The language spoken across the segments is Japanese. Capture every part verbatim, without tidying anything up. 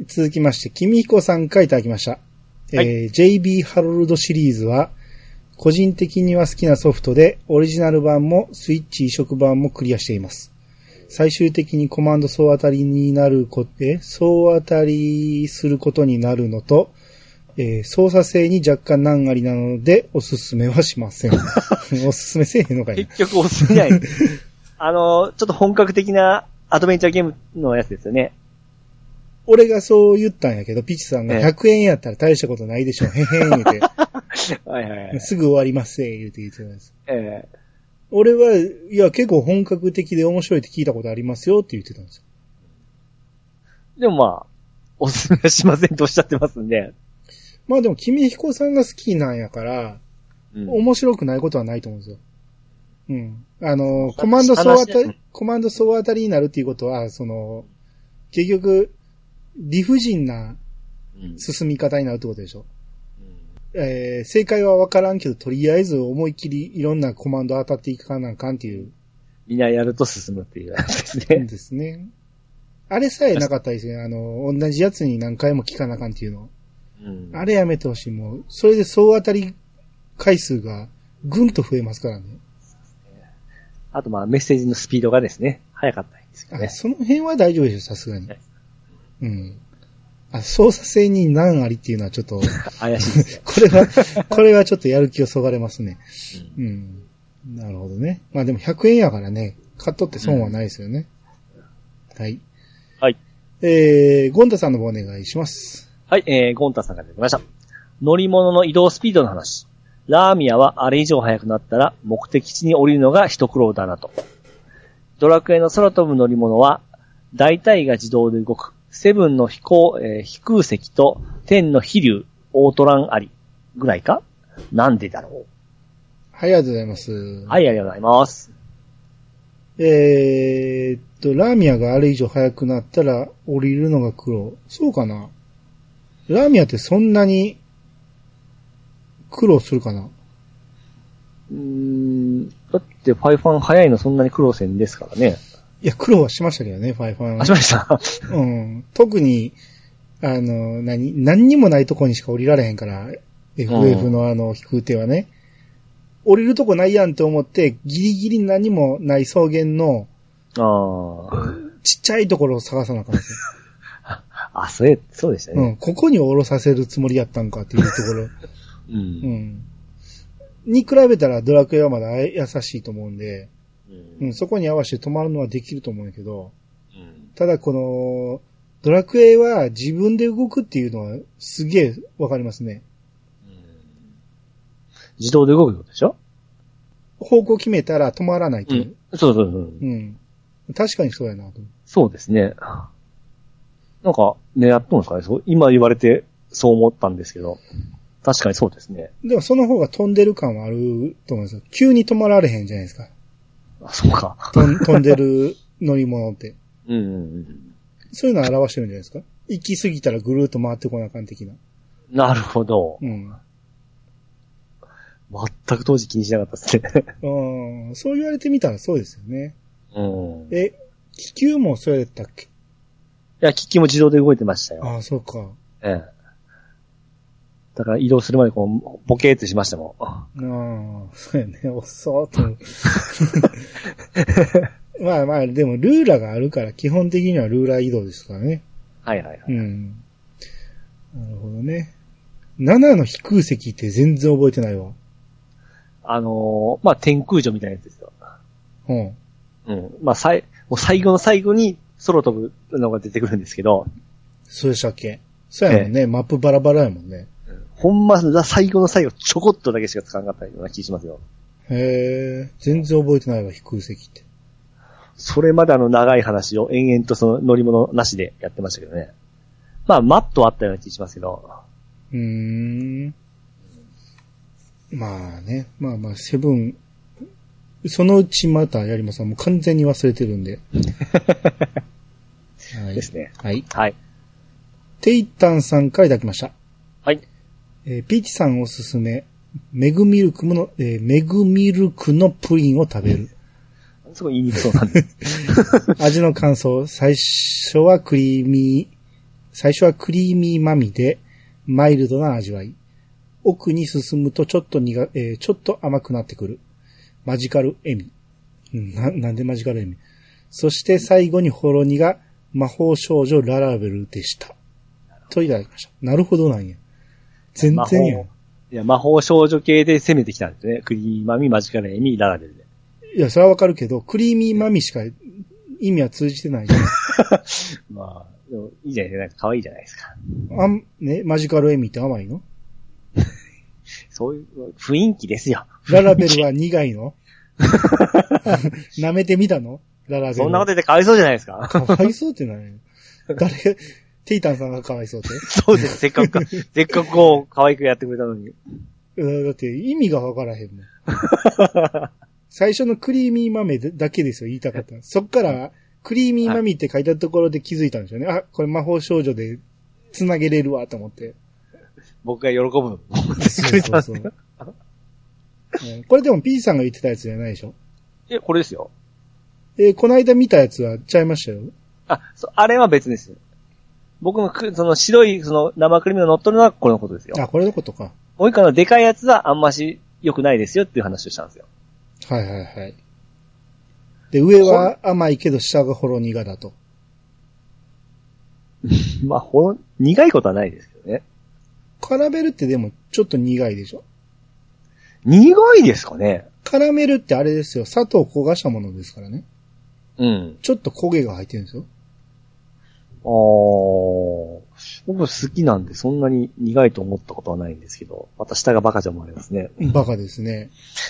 続きまして、君彦さんからいただきました。はい、えー、ジェイビー ハロルドシリーズは、個人的には好きなソフトで、オリジナル版もスイッチ移植版もクリアしています。最終的にコマンド総当たりになること、総当たりすることになるのと、えー、操作性に若干難ありなので、おすすめはしません。おすすめせえへんのかいな。 結局おすすめない。あの、ちょっと本格的なアドベンチャーゲームのやつですよね。 俺がそう言ったんやけど、ピチさんがひゃくえんやったら大したことないでしょ、へへん言うて。はいはいはい。すぐ終わります言うて言ってたんです。ええー。俺は、いや、結構本格的で面白いって聞いたことありますよって言ってたんですよ。 でもまあ、おすすめしませんとおっしゃってますんで。 まあでも、君彦さんが好きなんやから、うん、面白くないことはないと思うんですよ。うん。あの、コマンド総当たり、コマンド総当たりになるっていうことは、その、結局、理不尽な進み方になるってことでしょ。うん、えー、正解はわからんけど、とりあえず思いっきりいろんなコマンド当たっていかなあかんっていう。 みんなやると進むっていうやつですね。 ですね。あれさえなかったですね。あの、同じやつに何回も聞かなあかんっていうの。うん、あれやめてほしい。もう、それで総当たり回数がぐんと増えますからね。 あとまあメッセージのスピードがですね、早かったんですけどね。 その辺は大丈夫ですよ、さすがに。はい、うん。あ、操作性に難ありっていうのはちょっと。 怪しいですよ。 これは、これはちょっとやる気をそがれますね。うん。うん、なるほどね。まあでもひゃくえんやからね、買っとって損はないですよね。うん、はい。 はい。 えー、ゴンタさんの方お願いします。 はい、えー、ゴンタさんが出てきました。乗り物の移動スピードの話。ラーミアはあれ以上速くなったら目的地に降りるのが一苦労だなと。ドラクエの空飛ぶ乗り物は大体が自動で動く。セブンの飛行、えー、飛空石と天の飛竜、オートランありぐらいか？なんでだろう。 はい、ありがとうございます。 はい、ありがとうございます。 えーっと、ラーミアがあれ以上速くなったら降りるのが苦労。そうかな？ラーミアってそんなに苦労するかな？ うーん、だってファイファン早いのそんなに苦労せんですからね。 いや、苦労はしましたけどね、ファイファン。 あ、しましたうん。特に、あの、何、何にもないとこにしか降りられへんから、エフエフ のあの、飛空艇はね。降りるとこないやんって思って、ギリギリ何もない草原の、あちっちゃいところを探さなあかんですよ。 あ、それ、そうでしたね。 うん。ここに降ろさせるつもりやったんかっていうところ。うん。うん。に比べたらドラクエはまだ優しいと思うんで、うん、うん、そこに合わせて止まるのはできると思うんやけど、うん、ただこの、ドラクエは自分で動くっていうのはすげえわかりますね。 うん、自動で動くのでしょ？ 方向決めたら止まらないという。 うん、そうそうそう。 うん。確かにそうやなと。 そうですね。なんか、狙っとんですかね？そう今言われてそう思ったんですけど。確かにそうですね。 でもその方が飛んでる感はあると思うんですよ。急に止まられへんじゃないですか。 あ、そうか。 飛んでる乗り物って。 うんうんうん。 そういうのを表してるんじゃないですか。行き過ぎたらぐるーっと回ってこなあかん的な。 なるほど。うん。全く当時気にしなかったですね。 うん。そう言われてみたらそうですよね。うん。え、気球もそうやったっけ？いや、気球も自動で動いてましたよ。 ああ、そうか。 ええ。だから移動するまでこう、ボケーってしましたもん。ああ、そうやね、遅ーと。まあまあ、でもルーラーがあるから基本的にはルーラー移動ですからね。 はいはいはい。うん。 なるほどね。ななの飛空石って全然覚えてないわ。 あのー、まあ、天空女みたいなやつですよ。うん。うん。まあ、さい、もう最後の最後に空飛ぶのが出てくるんですけど。 そうでしたっけ？そうやもんね、ええ。マップバラバラやもんね。 ほんま、最後の最後、ちょこっとだけしか使わなかったような気しますよ。 へえ、全然覚えてないわ、飛空石って。 それまであの長い話を延々とその乗り物なしでやってましたけどね。まあ、マットあったような気しますけど。 うーん。まあね、まあまあ、セブン、そのうちまたやります。もう完全に忘れてるんで。 はい。ですね。 はい。 はい。 テイタンさんからいただきました。 はい。 えー、ピーチさんおすすめ、メグミルクの、えー、メグミルクのプリンを食べる。 すごい言いにくそうなんで。 味の感想、最初はクリーミー、 最初はクリーミーまみで、マイルドな味わい。奥に進むとちょっと苦、えー、ちょっと甘くなってくる。マジカルエミ。うん、な、なんでマジカルエミ。そして最後にほろ苦魔法少女ララベルでした。といただきました。なるほどなんや。全然やん。 いや、魔法少女系で攻めてきたんですね。クリーマミ、マジカルエミ、ララベルで。 いや、それはわかるけど、クリーミーマミしか意味は通じてないじゃん。 まあ、でもいいじゃないですか。可愛いじゃないですか。 あん、ね、マジカルエミって甘いの？ そういう雰囲気ですよ。 ララベルは苦いの？舐めてみたの？ララベル。 そんなこと言ってかわいそうじゃないですか。 かわいそうって何？誰、テイタンさんがかわいそうって？ そうです。せっかくか、せっかくこう、可愛くやってくれたのに。 だって意味がわからへんもん。最初のクリーミー豆だけですよ、言いたかった。そっから、クリーミーマミって書いたところで気づいたんでしょうね。あ、これ魔法少女で繋げれるわと思って。 僕が喜ぶの。 そうそうそう。これでも P さんが言ってたやつじゃないでしょ？ え、これですよ。 えー、この間見たやつはちゃいましたよ。 あ、そ、あれは別です。僕のく、その白い、その生クリームが乗っとるのはこれのことですよ。 あ、これのことか。 もう一個のでかいやつはあんまし良くないですよっていう話をしたんですよ。 はいはいはい。で、上は甘いけど下がほろ苦だと。 まあ、ほろ、苦いことはないですけどね。 カラメルってでもちょっと苦いでしょ？ 苦いですかね？ カラメルってあれですよ。砂糖を焦がしたものですからね。 うん。 ちょっと焦げが入ってるんですよ。 あー。僕好きなんでそんなに苦いと思ったことはないんですけど、また下がバカじゃ思われますね。 バカですね。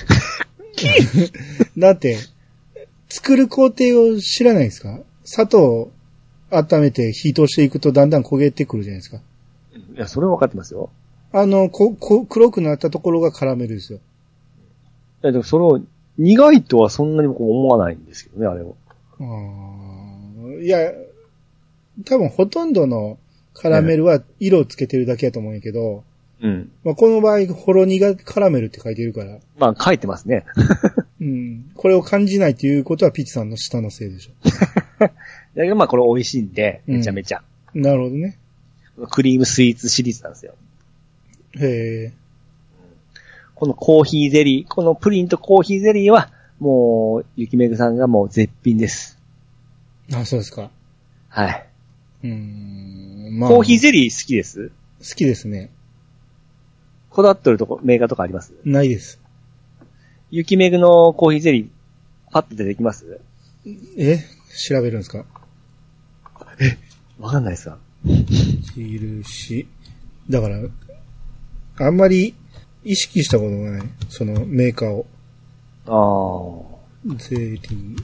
だって、作る工程を知らないですか？砂糖を温めて火通していくとだんだん焦げてくるじゃないですか。 いや、それは分かってますよ。 あの、こ、こ、黒くなったところがカラメルですよ。 いや、でもそれを苦いとはそんなに僕思わないんですけどね、あれを。 あいや、多分ほとんどのカラメルは色をつけてるだけやと思うんやけど、 うん。 まあ、この場合、ほろ苦カラメルって書いてるから。 まあ、書いてますね。 うん。これを感じないっていうことはピッチさんの舌のせいでしょ。 だけどまあこれ美味しいんで、めちゃめちゃ。 うん、なるほどね。 クリームスイーツシリーズなんですよ。 へえ。 このコーヒーゼリー、このプリンとコーヒーゼリーは、もう、ゆきめぐさんがもう絶品です。 あ、そうですか。 はい。 うーん、まあ。 コーヒーゼリー好きです？ 好きですね。 こだわってるとこ、メーカーとかあります？ ないです。 ゆきめぐのコーヒーゼリー、パッと出てきます？ え調べるんですか？ えわかんないですか？ 印。だから、あんまり意識したことがない。そのメーカーを。 ああ。 ゼリー。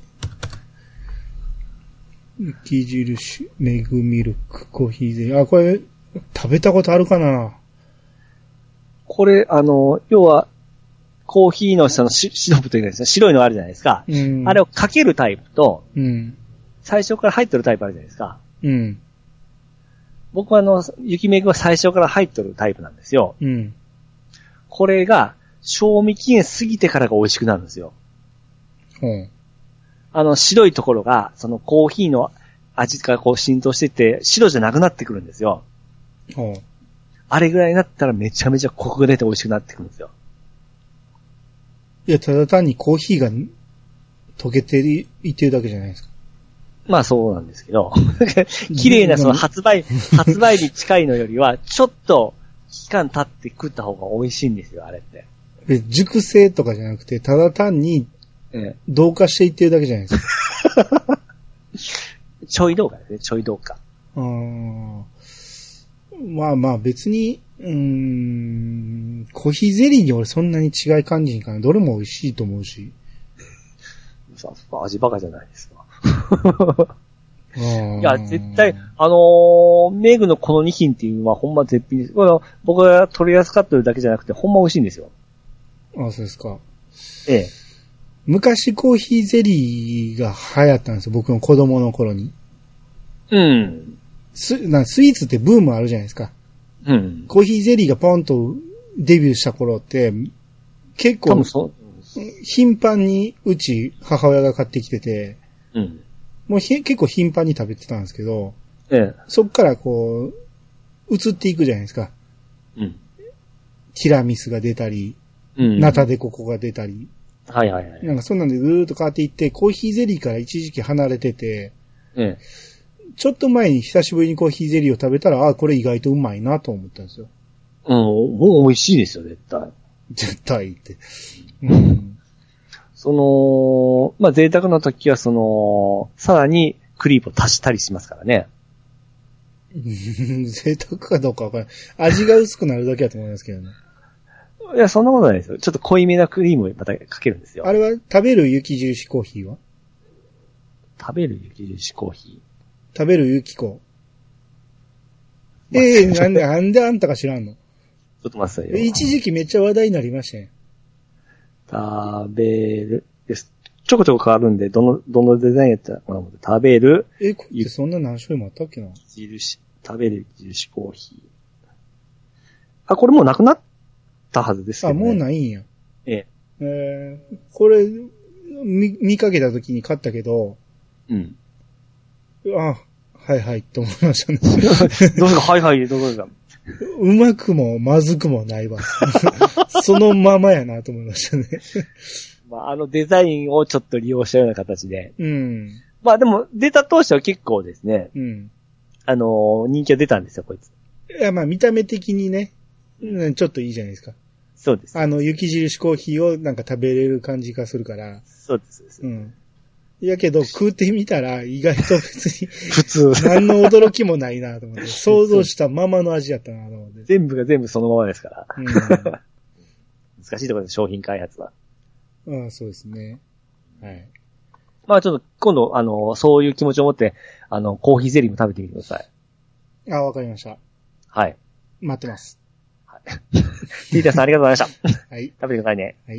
雪印、メグミルク、コーヒーゼリー。あ、これ、食べたことあるかな？ これ、あの、要は、コーヒーの下のシシロップというかですね、白いのあるじゃないですか。 うん、 あれをかけるタイプと、 うん、 最初から入ってるタイプあるじゃないですか。 うん。 僕はあの、雪めぐは最初から入ってるタイプなんですよ。 うん。 これが、賞味期限過ぎてからが美味しくなるんですよ。 うん。 あの、白いところが、そのコーヒーの味がこう浸透していって、白じゃなくなってくるんですよ。 うん。 あれぐらいになったらめちゃめちゃコクが出て美味しくなってくるんですよ。 いや、ただ単にコーヒーが溶けていってるだけじゃないですか。 まあそうなんですけど、綺麗なその発売、発売日近いのよりは、ちょっと期間経って食った方が美味しいんですよ、あれって。 熟成とかじゃなくて、ただ単に同化していってるだけじゃないですか。 ちょい同化ですね、ちょい同化。 あまあまあ別に、うーん、コーヒーゼリーに俺そんなに違い感じんかな。どれも美味しいと思うし。 味バカじゃないですか。いや、絶対、あのー、メグのこのに品っていうのはほんま絶品です。これ僕が取り扱ってるだけじゃなくてほんま美味しいんですよ。 ああ、そうですか。 ええ。 昔コーヒーゼリーが流行ったんですよ。僕の子供の頃に。 うん。 ス、なスイーツってブームあるじゃないですか。 うん。 コーヒーゼリーがポンとデビューした頃って、結構、頻繁にうち母親が買ってきてて、 うん。 もうひ結構頻繁に食べてたんですけど、 ええ。 そっからこう、移っていくじゃないですか。 うん。 ティラミスが出たり、 うん。 ナタデココが出たり。 はいはいはい。 なんかそんなんでずーっと変わっていって、コーヒーゼリーから一時期離れてて、 ええ。 ちょっと前に久しぶりにコーヒーゼリーを食べたら、あ、これ意外とうまいなと思ったんですよ。 うん、もう美味しいですよ、絶対。 絶対って。うん、 その、まあ、贅沢な時はその、さらにクリームを足したりしますからね。 贅沢かどうかわからない。味が薄くなるだけだと思いますけどね。 いや、そんなことないですよ。ちょっと濃いめなクリームをまたかけるんですよ。 あれは食べる雪印コーヒーは食べる雪印コーヒー食べる雪子。ええー、なんで、なんであんたか知らんの？ ちょっと待ってくださいよ。 一時期めっちゃ話題になりましたね。 食べるです。ちょこちょこ変わるんで、どの、どのデザインやったら、食べる。 え、これってそんな何種類もあったっけな？ 印、食べる印コーヒー。あ、これもうなくなったはずですけどね。 あ、もうないんや。 ええ。 えー、これ、見、見かけた時に買ったけど、 うん。 あ、はいはいって思いましたね。 どうですかはいはい、どうですかうまくもまずくもないわ。そのままやなと思いましたね。 まあ、あのデザインをちょっと利用したような形で。 うん。 まあでも、出た当初は結構ですね。 うん。 あのー、人気が出たんですよ、こいつ。 いや、まあ見た目的にね、うん、ちょっといいじゃないですか。 そうです。 あの、雪印コーヒーをなんか食べれる感じがするから。 そうです。 うん。やけど、食ってみたら意外と別に普通。 何の驚きもないなと思って。想像したままの味やったなと思って。 全部が全部そのままですから。 うん、 難しいところです、商品開発は。 ああ、そうですね。はい。 まあちょっと今度、あの、そういう気持ちを持って、あの、コーヒーゼリーも食べてみてください。 ああ、わかりました。 はい。 待ってます。 はい。ティータさんありがとうございました。 はい。 食べてくださいね。 はい。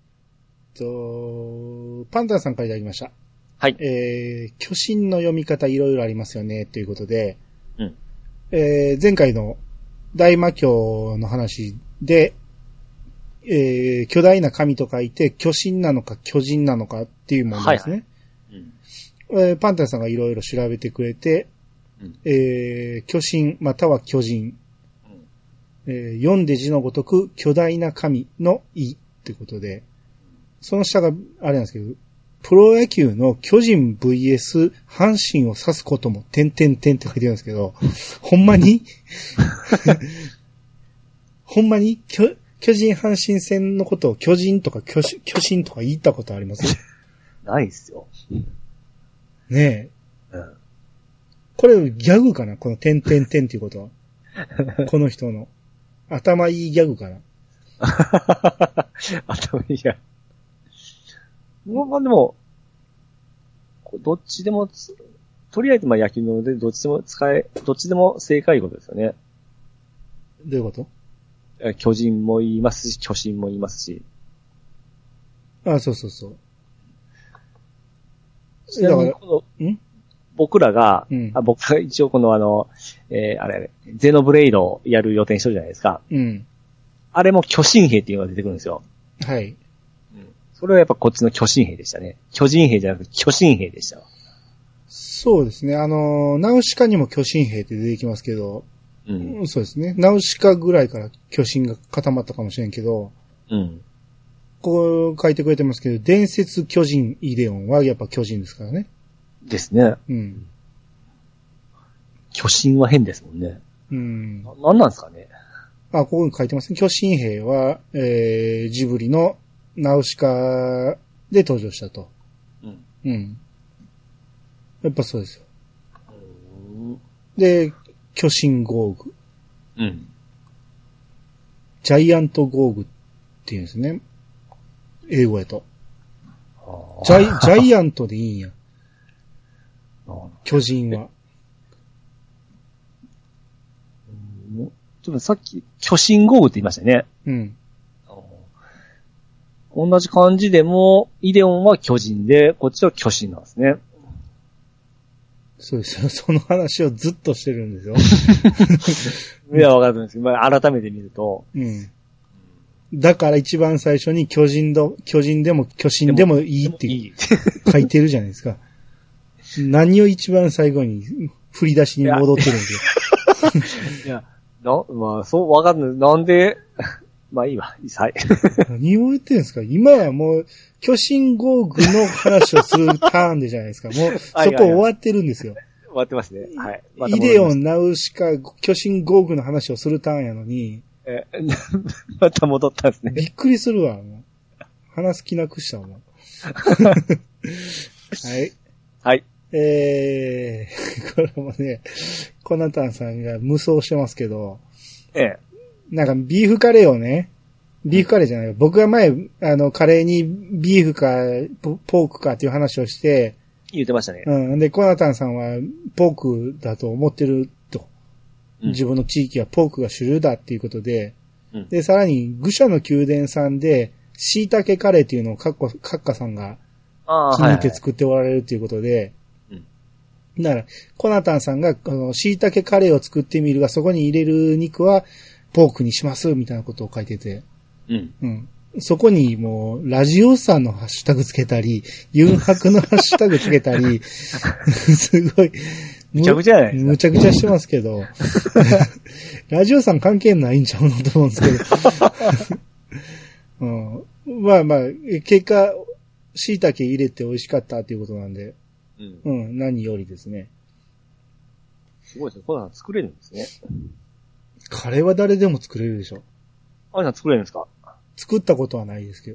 と、パンタンさんからいただきました。 はい。 えー、巨神の読み方いろいろありますよね、ということで、 うん。 えー、前回の大魔教の話で、えー、巨大な神と書いて、巨神なのか巨人なのかっていう問題ですね。はいはい。うん、えー、パンタンさんがいろいろ調べてくれて、うん、えー、巨神または巨人、うん、えー、読んで字のごとく巨大な神の意ってことで、その下があれなんですけど、プロ野球の巨人 ブイエス 阪神を指すことも点々点って書いてるんですけど、ほんまにほんまに巨巨人阪神戦のことを巨人とか巨巨神とか言ったことありますないっすよ。 ねえ。 うん。 これギャグかなこの点々点っていうことは。この人の。頭いいギャグかな頭いいギャグ。まあでも、どっちでも、とりあえずまあ野球のでどっちでも使え、どっちでも正解ことですよね。 どういうこと？ 巨人も言いますし、巨神も言いますし。 ああ、そうそうそう。 だから、ん僕らが、うん、あ僕が一応このあの、えー、あれあれ、ゼノブレイドをやる予定にしてるじゃないですか。 うん。 あれも巨神兵っていうのが出てくるんですよ。 はい。 それはやっぱこっちの巨神兵でしたね。巨人兵じゃなくて巨神兵でした。 そうですね。あの、ナウシカにも巨神兵って出てきますけど、うん、そうですね。ナウシカぐらいから巨神が固まったかもしれんけど、 うん。 こう書いてくれてますけど、伝説巨人イデオンはやっぱ巨人ですからね。 ですね。 うん。 巨神は変ですもんね。 うん。 な、なんなんですかね。 あ、ここに書いてますね。巨神兵は、えー、ジブリのナウシカで登場したと。 うん。 うん。やっぱそうですよ。で、巨神ゴーグ。 うん。 ジャイアントゴーグっていうんですね。英語やと。ジャイ、ジャイアントでいいんや。巨人は。 ちょっとさっき、巨神ゴーグって言いましたね。 うん。 同じ漢字でも、イデオンは巨人で、こっちは巨神なんですね。 そうですよ。その話をずっとしてるんですよ。 いや、わかるんですけど、まあ、改めて見ると。 うん。だから一番最初に巨人ど、巨人でも巨神でもいいって書いてるじゃないですか。何を一番最後に振り出しに戻ってるんですよ。 いや、な、まあ、そう、わかんない。なんで、まあいいわ、いいさい。 何を言ってるんですか？今はもう、巨神ゴーグの話をするターンでじゃないですか。もう、そこ終わってるんですよ。 終わってますね。はい。ま、 イデオン、ナウシカ、巨神ゴーグの話をするターンやのに。 え、また戻ったんですね。 びっくりするわ、もう。話す気なくしたもん。はい。 はい。 えー、これもね、コナタンさんが無双してますけど、 ええ。 なんかビーフカレーをね、ビーフカレーじゃない、僕が前、あの、カレーにビーフかポークかっていう話をして、 言ってましたね。 うん。で、コナタンさんはポークだと思ってると。うん、自分の地域はポークが主流だっていうことで、うん、で、さらに、愚者の宮殿さんで、椎茸カレーっていうのをカッコ、カッカさんが気に入って作っておられるということで、だから、コナタンさんが、あの、椎茸カレーを作ってみるが、そこに入れる肉は、ポークにします、みたいなことを書いてて。うん。うん。そこにもう、ラジオさんのハッシュタグつけたり、ユンハクのハッシュタグつけたり、すごい、 むちゃくちゃやね。 むちゃくちゃしてますけど、ラジオさん関係ないんちゃうのと思うんですけど。うん、まあまあ、結果、椎茸入れて美味しかったっていうことなんで、うん、うん、何よりですね。 すごいですね。こんなの作れるんですね。 カレーは誰でも作れるでしょ。 あれさん作れるんですか？ 作ったことはないですけど。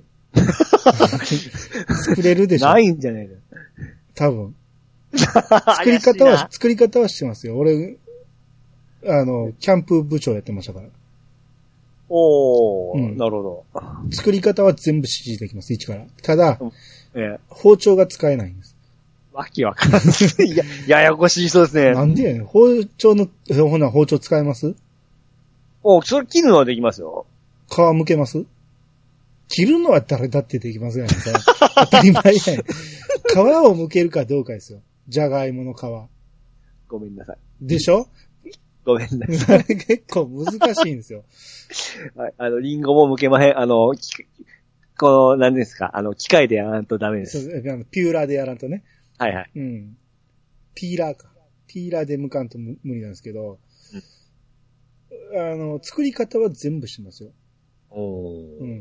作れるでしょ。 ないんじゃないの？ 多分。作り方は、作り方はしてますよ。俺、あの、キャンプ部長やってましたから。 おー、うん、なるほど。 作り方は全部指示できます、一から。ただ、うんええ、 包丁が使えないんです。 わけわからん。いや、ややこしいそうですね。 なんでやねん。包丁の、ほな包丁使えます？ お、それ切るのはできますよ。 皮剥けます？切るのは誰だってできますよね。当たり前やねん。皮を剥けるかどうかですよ。じゃがいもの皮。 ごめんなさい。 でしょ？ ごめんなさい。 あれ結構難しいんですよ。 はい。あの、リンゴも剥けまへん。あの、この、何ですか。あの、機械でやらんとダメです。 そう、あのピューラーでやらんとね。 はいはい。 うん。ピーラーか。ピーラーで剥かんと無理なんですけど、うん、あの、作り方は全部してますよ。 おー。うん。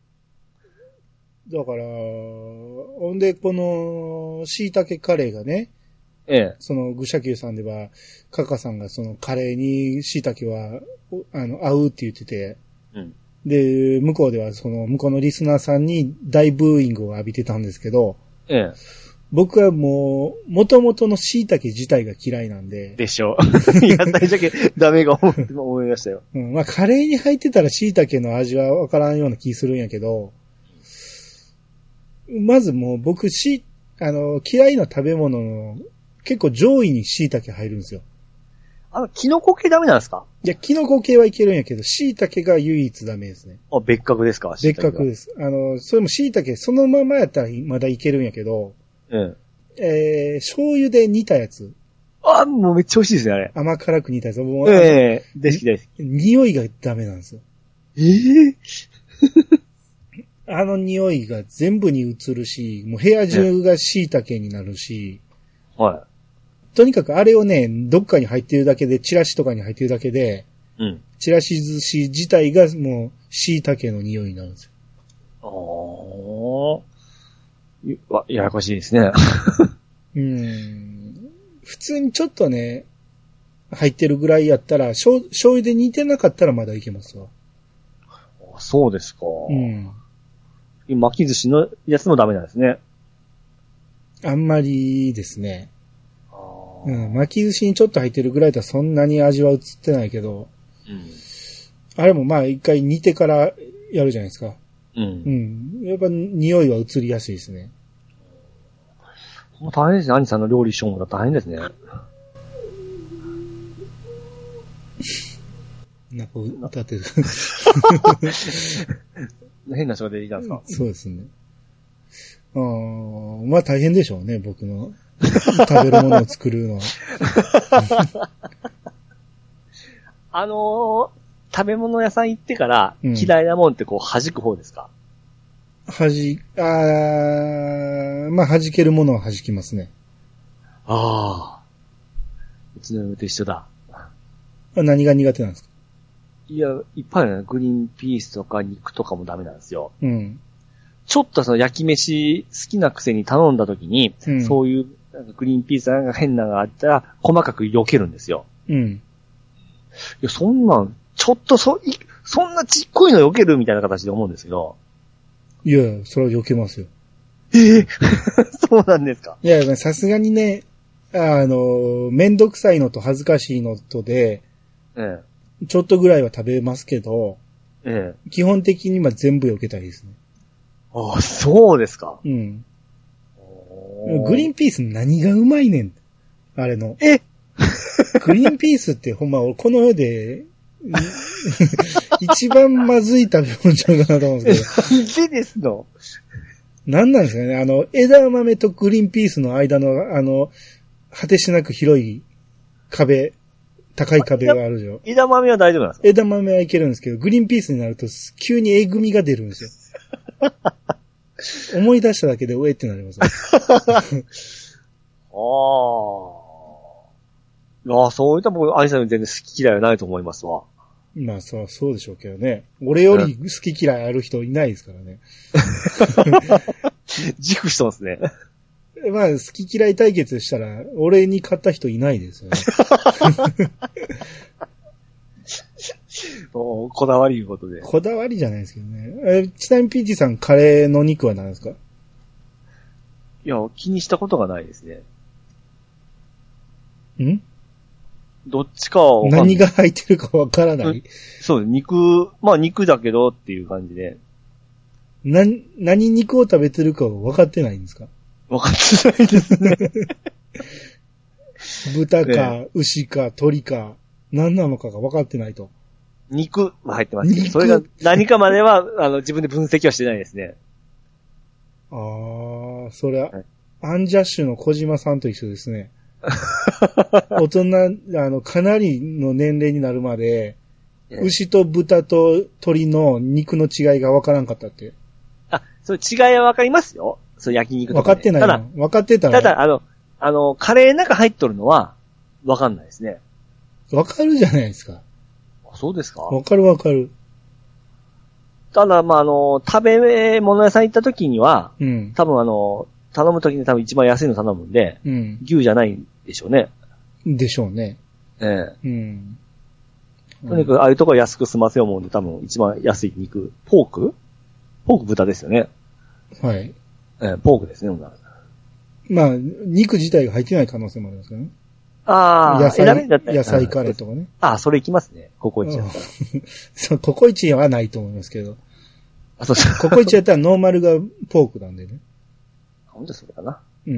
だから、ほんで、この、椎茸カレーがね、 ええ。 その、愚者級さんでは、カカさんがそのカレーに椎茸は、あの、合うって言ってて、うん。で、向こうではその、向こうのリスナーさんに大ブーイングを浴びてたんですけど、 ええ。 僕はもう、元々の椎茸自体が嫌いなんで。 でしょう。野菜だけダメが思いましたよ。 うん。まあ、カレーに入ってたら椎茸の味はわからんような気するんやけど、まずもう僕し、あの、嫌いな食べ物の結構上位に椎茸入るんですよ。 あの、キノコ系ダメなんですか？ いや、キノコ系はいけるんやけど、椎茸が唯一ダメですね。 あ、別格ですか？ 別格です。あの、それも椎茸そのままやったらまだいけるんやけど、うん。えー、醤油で煮たやつ。 あ、もうめっちゃ美味しいですね、あれ。 甘辛く煮たやつ。もうええー、大好き大好き。 匂いがダメなんですよ。 ええーあの匂いが全部に移るし、もう部屋中が椎茸になるし、 はい。 とにかくあれをね、どっかに入ってるだけで、チラシとかに入ってるだけで、うん。チラシ寿司自体がもう椎茸の匂いになるんですよ。ああ。わ、ややこしいですね。 うん。普通にちょっとね、入ってるぐらいやったら、醤油で煮てなかったらまだいけますわ。 そうですか。うん。巻き寿司のやつもダメなんですね。 あんまりですね。うん、巻き寿司にちょっと入ってるぐらいだとそんなに味は映ってないけど、うん、あれもまあ一回煮てからやるじゃないですか。うん。うん。やっぱ匂いは移りやすいですね。 もう大変ですね。兄さんの料理しようも大変ですね。 なんか歌ってる。 変な人が出てきたんですか？ そうですね。ああ、まあ大変でしょうね、僕の食べるものを作るのは。 あのー、食べ物屋さん行ってから嫌いなもんってこう弾く方ですか？ 弾、ああ、まあ弾けるものは弾きますね。 ああ。 うちの嫁と一緒だ。 何が苦手なんですか？ いや、いっぱいあるね。グリーンピースとか肉とかもダメなんですよ。 うん。 ちょっとその焼き飯好きなくせに頼んだ時に、うん、そういうなんかグリーンピースなんか変なのがあったら細かく避けるんですよ。 うん。 いや、そんなん、ちょっとそ、い、そんなちっこいの避けるみたいな形で思うんですけど。 いや、それは避けますよ。 ええー、そうなんですか？ いや、さすがにね、あの、めんどくさいのと恥ずかしいのとで、 ええ、 ちょっとぐらいは食べますけど、 ええ、 基本的には全部避けたいですね。 ああ、そうですか。 うん。グリーンピース何がうまいねん。あれの。 えグリーンピースってほんま、この世で、一番まずい食べ物ちゃうかなと思うんですけど。 なんでですの？ 何なんですかね。あの、枝豆とグリーンピースの間の、あの、果てしなく広い壁、高い壁があるじゃん。 枝豆は大丈夫なんですか？ 枝豆はいけるんですけど、グリーンピースになると急にえぐみが出るんですよ。思い出しただけでうえってなります、ね。 ああ。ああ、そういった僕、アイさん全然好き嫌いはないと思いますわ。 まあ、そう、そうでしょうけどね。俺より好き嫌いある人いないですからね。 自負してますね。 まあ、好き嫌い対決したら、俺に勝った人いないですよね。 おこだわりいうことで。 こだわりじゃないですけどね。えちなみにピーチさん、カレーの肉は何ですか？ いや、気にしたことがないですね。 ん？ どっちかは分かんない。 何が入ってるかわからない、うん、 そう、肉、まあ肉だけどっていう感じで。 な、何肉を食べてるかは分かってないんですか？ 分かってないですね。 豚か、ね、牛か、鶏か、何なのかが分かってないと。 肉は入ってますけど、それが何かまでは、あの、自分で分析はしてないですね。 ああ、それは、はい、アンジャッシュの小島さんと一緒ですね。大人、あの、かなりの年齢になるまで、牛と豚と鶏の肉の違いが分からんかったって。 あ、そういう違いは分かりますよ。そう焼肉とか、ね。 分かってないの。ただ、分かってたら。 ただ、あの、あの、カレーの中入っとるのは、分かんないですね。 分かるじゃないですか。 そうですか？ わかるわかる。 ただ、まあ、あの、食べ物屋さん行った時には、 うん、 多分あの、頼む時に多分一番安いの頼むんで、 うん、 牛じゃないでしょうね。 でしょうね。 ええ。 うん。 とにかく、ああいうところ安く済ませよう思うんで、多分一番安い肉。ポーク？ポーク豚ですよね。 はい。 ええ、ポークですね。 まあ、肉自体が入ってない可能性もありますからね。 ああ、 野菜、野菜カレーとかね。 ああ、それいきますね。ココイチだったら。 そう、ココイチはないと思いますけど。 あ、そうそう。 ココイチやったらノーマルがポークなんでね。 ほんとそれかな。 うん。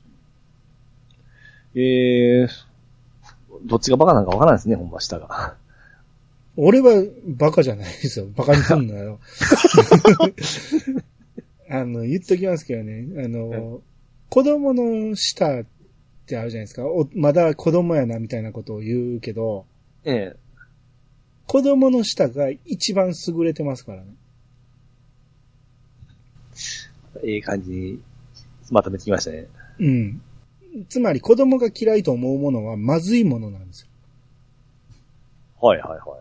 ええー、どっちがバカなのかわからないですね、ほんま下が。 俺はバカじゃないですよ。バカにすんなよ。あの、言っときますけどね。あの、子供の舌ってあるじゃないですか。おまだ子供やなみたいなことを言うけど、 ええ。 子供の舌が一番優れてますからね。 ええ感じにまとめてきましたね。 うん。つまり子供が嫌いと思うものはまずいものなんですよ。 はいはいはいはい。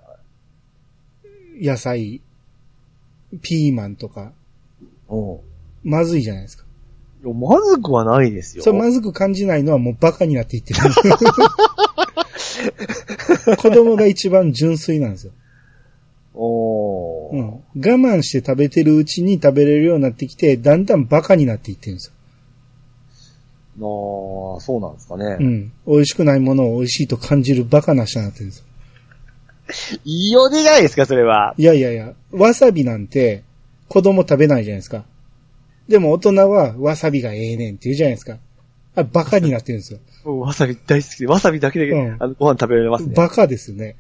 野菜、ピーマンとか。 おうまずいじゃないですか。 いや、まずくはないですよ。 そう、まずく感じないのはもうバカになっていってる。子供が一番純粋なんですよ。 おー。 うん。我慢して食べてるうちに食べれるようになってきて、だんだんバカになっていってるんですよ。 ああ、そうなんですかね。 うん。美味しくないものを美味しいと感じるバカな人になってるんですよ。 いいよでないですか、それは。 いやいやいや、わさびなんて子供食べないじゃないですか。でも大人はわさびがええねんって言うじゃないですか。あ、バカになってるんですよ。 わさび大好きで、わさびだけで、うん、あのご飯食べられますね。 バカですね。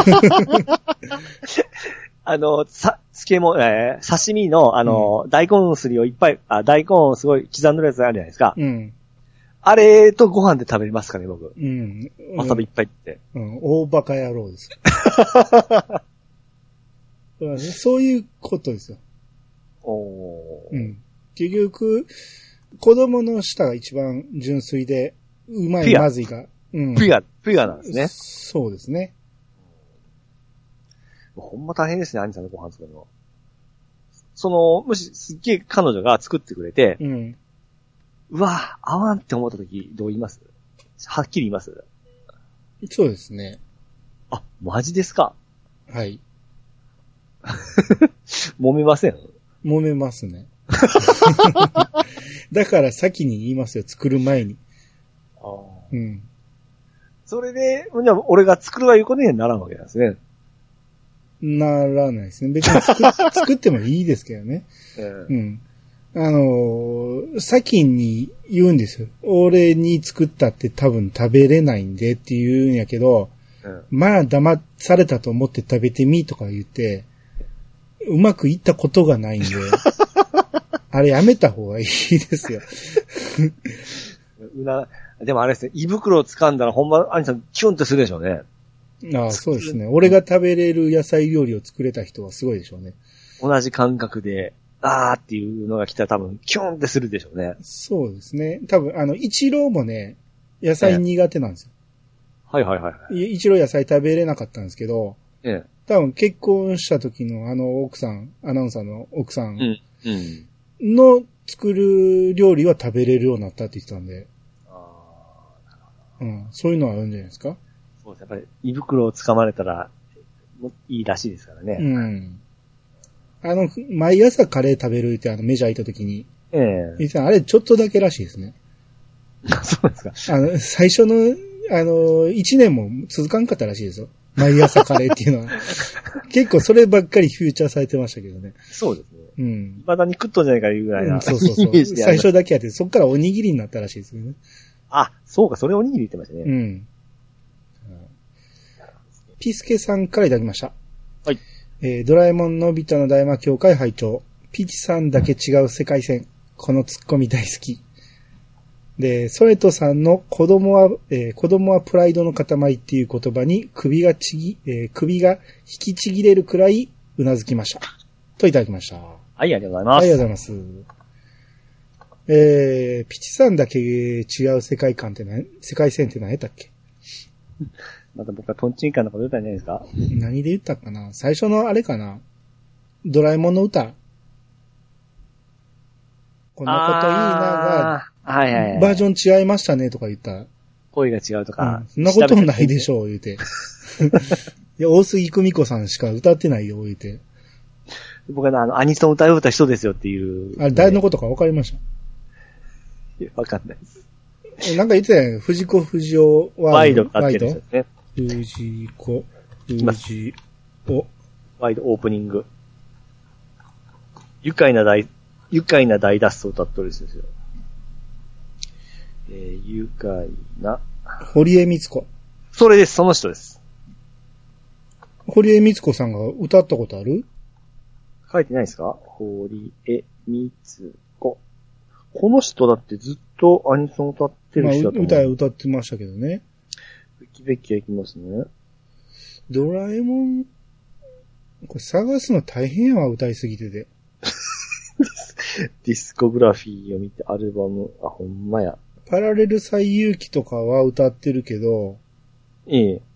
あの、さ、漬物、えー、刺身の、あの、うん、大根すりをいっぱい、あ、大根をすごい刻んでるやつあるじゃないですか。 うん。 あれとご飯で食べれますかね、僕。 うん。 わさびいっぱいって。 うん、大バカ野郎です。そういうことですよ。 おー。 うん。結局、子供の舌が一番純粋で、うまいまずいがうん。 ピュア、ピュアなんですね。 そうですね。 ほんま大変ですね、兄さんのご飯作るの。その、もしすっげえ彼女が作ってくれて、 うん。 うわ、合わんって思った時どう言います？はっきり言います？ そうですね。 あ、マジですか？ はい。 揉めません？ 揉めますね。だから先に言いますよ、作る前に。 ああ。 うん。 それで、じゃあ俺が作るはいうことにはならんわけなんですね。 ならないですね。別に作作ってもいいですけどね。うん。あのー、先に言うんですよ。俺に作ったって多分食べれないんでって言うんやけど、うん、まあ騙されたと思って食べてみとか言って、うまくいったことがないんで、あれやめた方がいいですよ。 うな、でもあれですね、胃袋を掴んだらほんま、兄さんキュンってするでしょうね。 ああ、そうですね。俺が食べれる野菜料理を作れた人はすごいでしょうね。 同じ感覚で、あーっていうのが来たら多分、キュンってするでしょうね。 そうですね。多分、あの、一郎もね、野菜苦手なんですよ。 はいはいはい、はい。 一郎野菜食べれなかったんですけど、ええ、多分結婚した時のあの奥さん、アナウンサーの奥さんの作る料理は食べれるようになったって言ってたんで、あー、うん、そういうのはあるんじゃないですか？ そうです。やっぱり胃袋を掴まれたらいいらしいですからね。 うん。あの、毎朝カレー食べるってあのメジャー行った時に。ええ。あれちょっとだけらしいですね。 そうですか。 あの、最初の、あの、一年も続かんかったらしいですよ。毎朝カレーっていうのは。結構そればっかりフューチャーされてましたけどね。 そうですね。 うん。 未だに食っとんじゃないかいうぐらいな、うん。 そうそうそう。最初だけやって、そっからおにぎりになったらしいですよね。 あ、そうか、それおにぎり言ってましたね。うん。 ピスケさんからいただきました。 はい。 えー、ドラえもんのび太の大魔協会会長。ピチさんだけ違う世界線。このツッコミ大好き。で、ソレトさんの子供は、えー、子供はプライドの塊っていう言葉に首がちぎ、えー、首が引きちぎれるくらいうなずきました。といただきました。はい、 ありがとうございます。 ありがとうございます。えー、ピチさんだけ違う世界観って何、世界線って何やったっけ？ また僕はトンチンカンのこと言ったんじゃないですか？ 何で言ったかな？最初のあれかな？ドラえもんの歌。こんなこといいなが、はいはいはい、バージョン違いましたねとか言った。 声が違うとか。 うん、そんなことないでしょう、言うて。いや、大杉久美子さんしか歌ってないよ、言うて。 僕はあの、アニソン歌う歌人ですよっていう、 ね。あれ、誰のことか分かりました？ いや、分かんないです。 なんか言ってたやん。藤子不二雄ワワイド歌ってる人ですね。 藤子不二雄。 ワイドオープニング。愉快な大、愉快な大脱走を歌ってる人ですよ。えー、愉快な。 堀江光子。 それです、その人です。 堀江光子さんが歌ったことある？ 書いてないですか？堀江光子。この人だってずっとアニソン歌ってる人だと思う。 まあ、歌、歌ってましたけどね。 ウキベキはいきますね。 ドラえもん、これ探すの大変やわ、歌いすぎてて。 ディスコグラフィーを見てアルバム、あ、ほんまや。 パラレル最遊記とかは歌ってるけど、 ええ。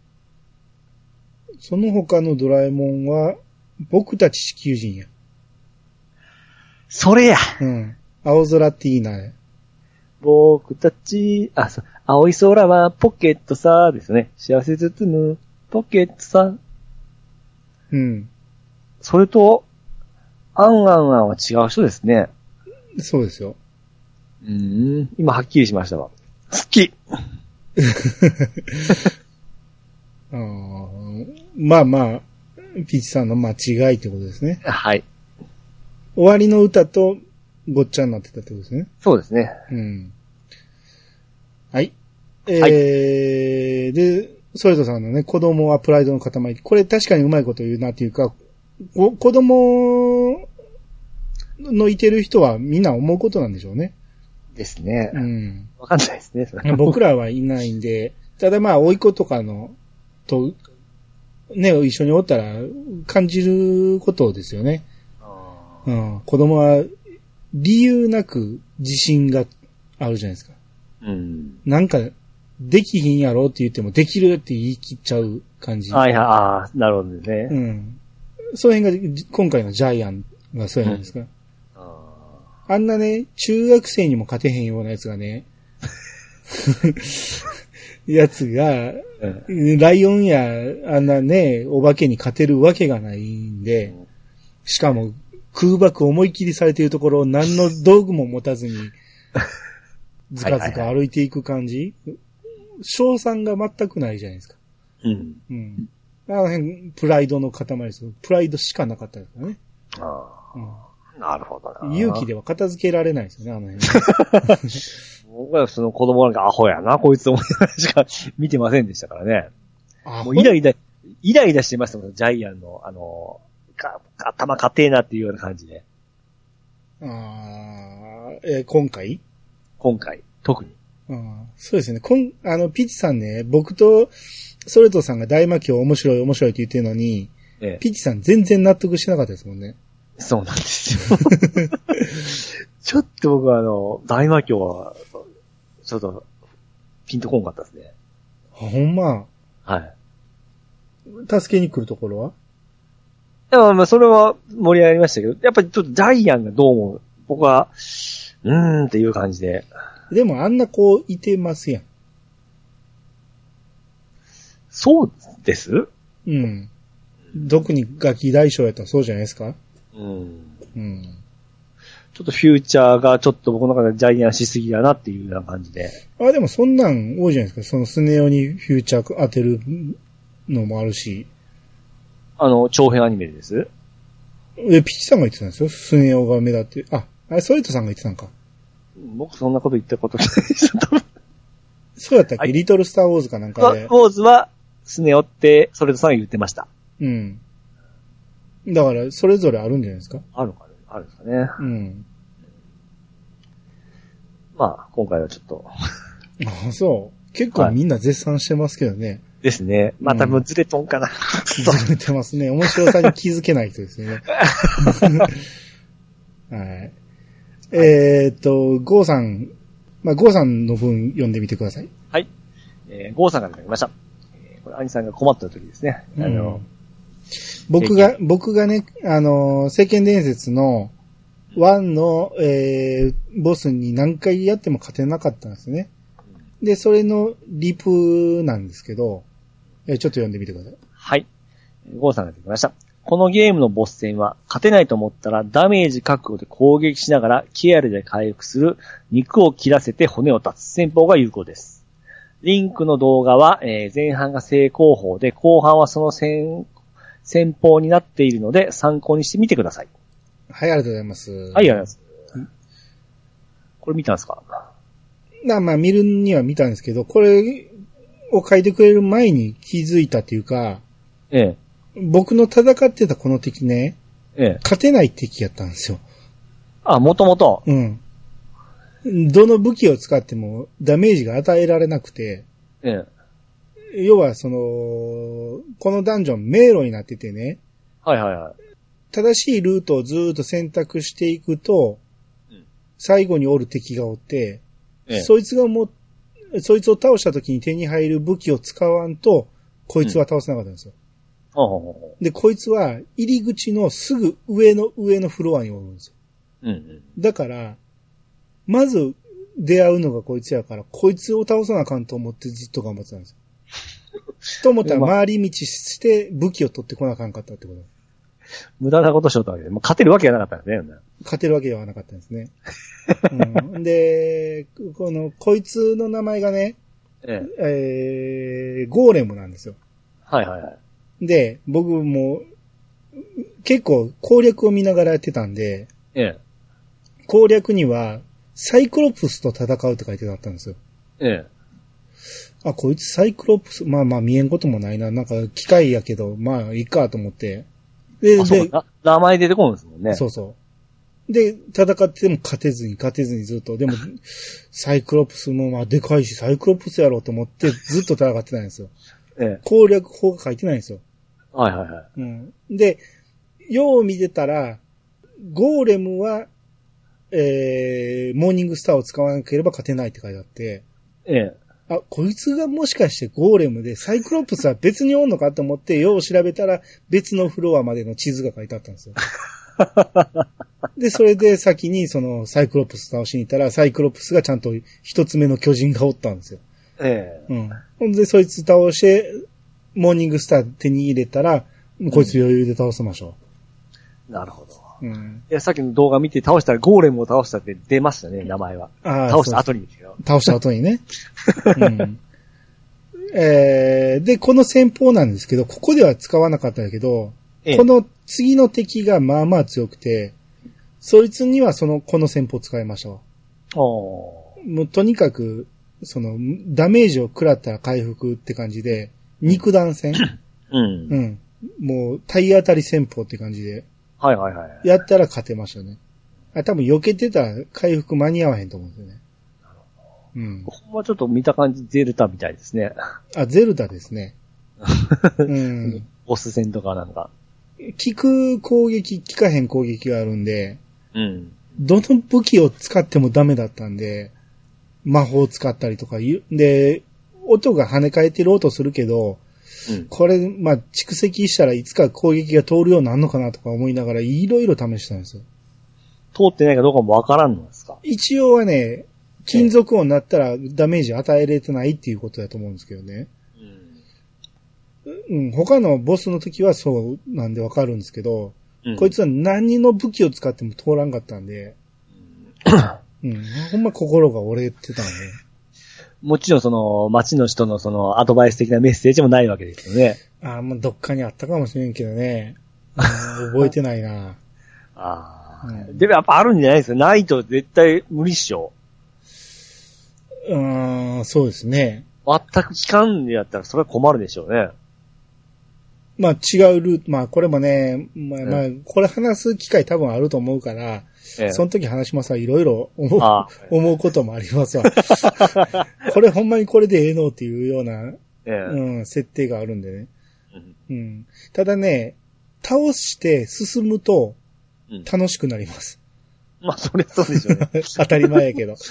その他のドラえもんは、僕たち地球人や。 それや。 うん。青空ティーナや。 僕たち、あ、そう、青い空はポケットさ、ですね。幸せ包むポケットさ。 うん。 それと、アンアンアンは違う人ですね。 そうですよ。 うーん。今はっきりしましたわ。好きあまあまあ、ピッチさんの間違いってことですね。 はい。 終わりの歌とごっちゃになってたってことですね。 そうですね。 うん。はい。えー、はい、で、ソレトさんのね、子供はプライドの塊。これ確かにうまいこと言うなっていうか、子供のいてる人はみんな思うことなんでしょうね。 ですね。 うん。 わかんないですね。それ僕らはいないんで、ただまあ、甥いっ子とかの、と、ね、一緒におったら感じることですよね。うん。子供は理由なく自信があるじゃないですか。 うん。 なんか、 できひんやろって言っても、できるって言い切っちゃう感じ。 はいはい、ああ、なるほどね。 うん。その辺が、今回のジャイアンがそうやないですか。うん、あ, あんなね、中学生にも勝てへんようなやつがね、やつが、うん、ライオンや、あんなね、お化けに勝てるわけがないんで、しかも、空爆思いっきりされているところを何の道具も持たずに、ずかずか歩いていく感じ、賞賛が全くないじゃないですか。うん。うん。あの辺、プライドの塊ですよ。プライドしかなかったですからね。ああ、うん。なるほどな。 勇気では片付けられないですよね、あの辺。 僕はその子供なんかアホやな、こいつ思いながらしか見てませんでしたからね。もうイライラ、イライラしてましたもん、ジャイアンの、あの、か頭硬えなっていうような感じで。 ああ、えー、今回今回、特に。 あそうですね。こん、あの、ピッチさんね、僕と、ソレトさんが大魔教面白い面白いって言ってるのに、ええ、ピッチさん全然納得してなかったですもんね。 そうなんですよ。ちょっと僕はあの、大魔教は、ちょっと、ピンとこんかったですね。 ほんま。 はい。 助けに来るところは？ いや、まあ、それは盛り上がりましたけど、やっぱりちょっとジャイアンがどうも、僕は、うーんっていう感じで。 でもあんな子いてますやん。 そうですうん。特にガキ大将やったらそうじゃないですか。 うん。うん。ちょっとフューチャーがちょっと僕の中でジャイアンしすぎだなっていうような感じで。 あ、でもそんなん多いじゃないですか。そのスネ夫にフューチャー当てるのもあるし。 あの、長編アニメです。 え、ピッチさんが言ってたんですよ。スネ夫が目立って。あ、あれ、ソレトさんが言ってたんか。 僕そんなこと言ったことないです。 そうやったっけ、はい、リトルスターウォーズかなんかで。 ウォーズは、スネ夫って、ソレトさんが言ってました。 うん。だから、それぞれあるんじゃないですか。 あるのかね。あるんですかね。うん。まあ、今回はちょっと。 あ、そう。結構みんな絶賛してますけどね。はい、 ですね。まあ、多分ずれとんかな。 ずれてますね。面白さに気づけない人ですね。はい。えー、っと、ゴーさん、まあ、ゴーさんの文読んでみてください。 はい。えー、ゴーさんからいただきました。えー、これ、兄さんが困った時ですね。うん、あの、 僕が、僕がね、あの、聖剣伝説の、ワンの、えー、ボスに何回やっても勝てなかったんですね。で、それのリプなんですけど、えー、ちょっと読んでみてください。 はい。ゴーさんがいただきました。このゲームのボス戦は、勝てないと思ったらダメージ確保で攻撃しながらケアルで回復する、肉を切らせて骨を断つ戦法が有効です。リンクの動画は、えー、前半が正攻法で、後半はその戦、戦法になっているので参考にしてみてください。 はい、ありがとうございます。はい、 ありがとうございます。これ見たんですか？ な、まあ見るには見たんですけど、これを書いてくれる前に気づいたっていうか、ええ。僕の戦ってたこの敵ね、ええ。勝てない敵やったんですよ。 あ、もともと。 うん。どの武器を使ってもダメージが与えられなくて、ええ。要はその、このダンジョン迷路になっててね。 はいはいはい。 正しいルートをずーっと選択していくと、うん、最後におる敵がおって、ええ、そいつがもう、そいつを倒した時に手に入る武器を使わんと、こいつは倒せなかったんですよ。うん、で、こいつは入り口のすぐ上の上のフロアにおるんですよ。うんうん、だから、まず出会うのがこいつやから、こいつを倒さなあかんと思ってずっと頑張ってたんですよ。と思ったら回り道して武器を取ってこなあかんかったってこと。 無駄なことしようとわけで、もう勝てるわけがなかったんですね。 勝てるわけではなかったんですね。うん、で、この、こいつの名前がね、えええー、ゴーレムなんですよ。 はいはいはい。 で、僕も結構攻略を見ながらやってたんで、ええ、攻略にはサイクロプスと戦うって書いてあったんですよ。ええ。あ、こいつサイクロプス、まあまあ見えんこともないな。なんか機械やけど、まあいいかと思って。 で、で、名前出てこるんですもんね。 そうそう。で、戦っても勝てずに勝てずにずっと。でも、サイクロプスもまあでかいし、サイクロプスやろうと思ってずっと戦ってないんですよ。ええ。攻略法が書いてないんですよ。 はいはいはい。 うん。で、よう見てたら、ゴーレムは、えー、モーニングスターを使わなければ勝てないって書いてあって、ええ。 あ、こいつがもしかしてゴーレムで、サイクロプスは別におんのかと思って、よう調べたら別のフロアまでの地図が書いてあったんですよ。で、それで先にそのサイクロプス倒しに行ったら、サイクロプスがちゃんと一つ目の巨人がおったんですよ。 ええ。 うん。ほんで、そいつ倒して、モーニングスター手に入れたら、こいつ余裕で倒せましょう。なるほど。 うん。 いや、さっきの動画見て倒したらゴーレムを倒したって出ましたね、名前は。あ倒した後にですよ。 倒した後にね。うん。えー、で、この戦法なんですけど、ここでは使わなかったんだけど、ええ、この次の敵がまあまあ強くて、そいつにはその、この戦法使いましょう。おー。もうとにかく、その、ダメージを食らったら回復って感じで、肉弾戦うん。うん。もう、体当たり戦法って感じで。 はいはいはい。 やったら勝てましたね。あ、多分避けてたら回復間に合わへんと思うんですよね。なるほど。うん。ほんまちょっと見た感じゼルタみたいですね。 あ、ゼルタですね。 うん。ボス戦とかなんか。 効く攻撃、効かへん攻撃があるんで、 うん。 どの武器を使ってもダメだったんで、魔法を使ったりとか言う。で、音が跳ね返ってる音するけど、うん、これ、まあ、蓄積したらいつか攻撃が通るようになるのかなとか思いながらいろいろ試したんですよ。 通ってないかどうかもわからんのですか？ 一応はね、金属音になったらダメージ与えれてないっていうことだと思うんですけどね。うん。うん、他のボスの時はそうなんでわかるんですけど、うん、こいつは何の武器を使っても通らんかったんで、うん、うん、ほんま心が折れてたんで。 もちろんその街の人のそのアドバイス的なメッセージもないわけですよね。 ああ、まあ、どっかにあったかもしれんけどね。覚えてないな。 ああ、うん。でもやっぱあるんじゃないですか。ないと絶対無理っしょ。 うーん、そうですね。 全く聞かんでやったらそれは困るでしょうね。 まあ違うルート、まあこれもね、まあ、まあ、これ話す機会多分あると思うから、ええ、その時話しますわ。いろいろ思う、思うこともありますわ。これほんまにこれでええのっていうような、ええ、うん、設定があるんでね、うんうん。ただね、倒して進むと楽しくなります。 うん、まあそれそうでしょうね。 当たり前やけど。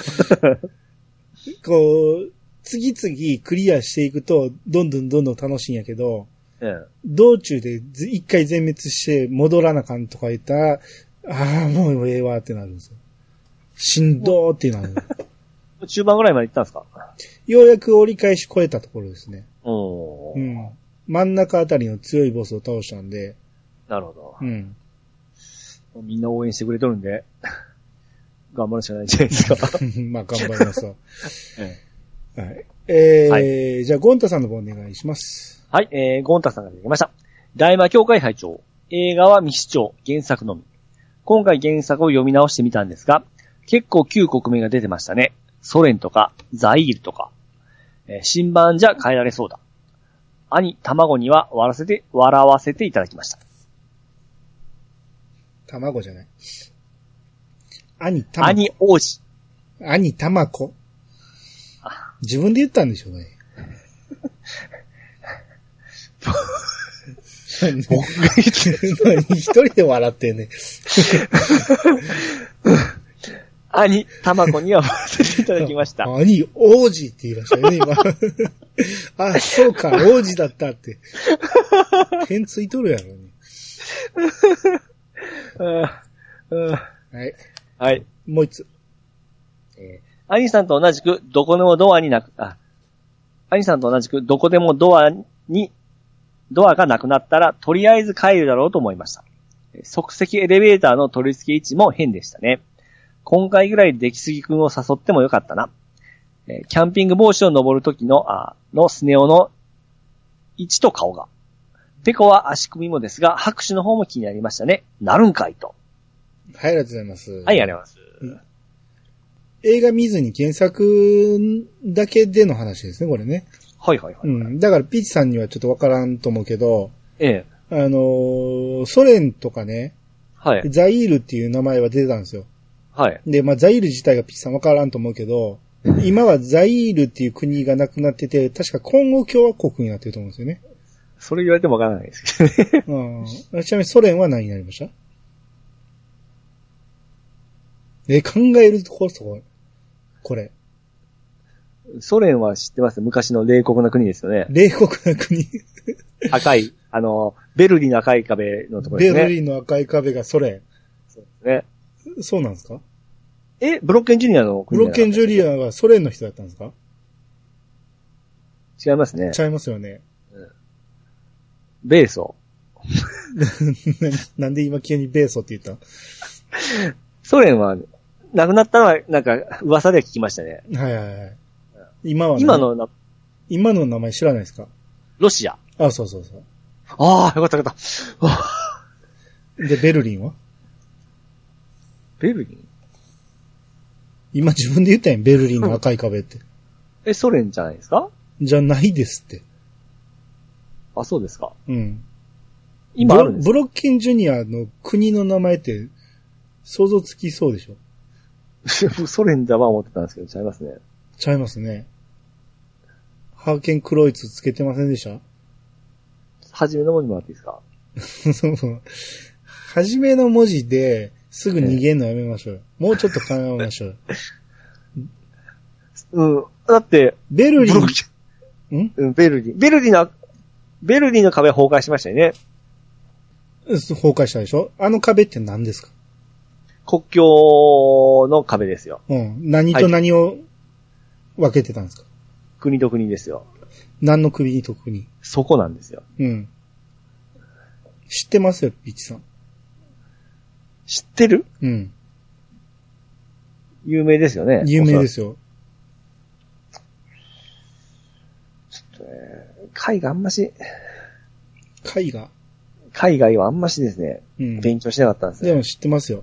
こう、次々クリアしていくと、どんどんどんどん楽しいんやけど、ええ、道中で一回全滅して戻らなかんとか言ったら、ああ、もうええわってなるんですよ。しんどーってなる。 中盤ぐらいまで行ったんですか？ ようやく折り返し超えたところですね。 おー。 うん。真ん中あたりの強いボスを倒したんで。 なるほど。 うん。 みんな応援してくれとるんで、頑張るしかないんじゃないですか。 まあ頑張りますわ。ええ、はい。えー、はい、じゃあゴンタさんの方お願いします。 はい、えー、ゴンタさんが出てきました。大魔教会会長。映画は未視聴、原作のみ。今回原作を読み直してみたんですが、結構旧国名が出てましたね。ソ連とか、ザイールとか。えー、新版じゃ変えられそうだ。兄、卵には笑わせて、笑わせていただきました。 卵じゃない。兄、卵。 兄、王子。 兄、卵。自分で言ったんでしょうね。僕が言ってるのに一人で笑ってんね。 兄、卵には笑わせていただきました。 兄、王子って言いましたよね、今。あ、そうか、王子だったって。点ついとるやろね。はい。 はい。 もう一つ。 えー、兄さんと同じく、どこでもドアになく、あ、兄さんと同じく、どこでもドアに、ドアがなくなったら、とりあえず帰るだろうと思いました。即席エレベーターの取り付け位置も変でしたね。今回ぐらい出来すぎくんを誘ってもよかったな。キャンピング帽子を登るときの、あ、のスネ夫の位置と顔が。ペコは足首もですが、拍手の方も気になりましたね。なるんかいと。 はい、ありがとうございます。 はい、ありがとうございます。 映画見ずに原作だけでの話ですね、これね。 はいはいはい。 うん。だから、ピーチさんにはちょっとわからんと思うけど、 ええ。 あのー、ソ連とかね、 はい。 ザイールっていう名前は出てたんですよ。 はい。 で、まあ、ザイール自体がピーチさんわからんと思うけど、今はザイールっていう国がなくなってて、確かコンゴ共和国になってると思うんですよね。 それ言われてもわからないですけどね。うん。ちなみにソ連は何になりました？え、考えるとこそ、これ。 ソ連は知ってます。昔の冷酷な国ですよね。 冷酷な国。 赤い、あの、ベルリンの赤い壁のところですね。 ベルリンの赤い壁がソ連。 そうですね。 そうなんですか？ え、ブロッケンジュニアの国ブロッケンジュニアはソ連の人だったんですか？ 違いますね。 ちゃいますよね。 うん、米ソ。 なんで今急に米ソって言った？ ソ連は、亡くなったのは、なんか、噂で聞きましたね。 はいはいはい。今は、ね、 今のな、 今の名前知らないですか？ ロシア。 あ、そうそうそう。 ああ、よかったよかった。 で、ベルリンは？ ベルリン？ 今自分で言ったやん、ベルリンの赤い壁って。 え、ソ連じゃないですか？ じゃないですって。 あ、そうですか。 うん。 今あるんですか？ ブロッケンジュニアの国の名前って想像つきそうでしょ？ ソ連だは思ってたんですけど、ちゃいますね。 ちゃいますね。ハーケンクロイツつけてませんでした？ はじめの文字もらっていいですか？ はじめの文字ですぐ逃げんのやめましょうよ。もうちょっと考えましょうよ。 うん。だって、 ベルリン、 んうん、ベルリン。ベルリンの、ベルリンの壁崩壊しましたよね。 崩壊したでしょ？あの壁って何ですか？ 国境の壁ですよ。 うん。何と何を分けてたんですか？はい、 国と国ですよ。 何の国と国？ そこなんですよ。 うん。知ってますよ、ピッチさん。 知ってる？ うん。 有名ですよね。 有名ですよ。 ちょっとね、海外あんまし。 海外海外はあんましですね。 うん。 勉強しなかったんですね。 でも知ってますよ。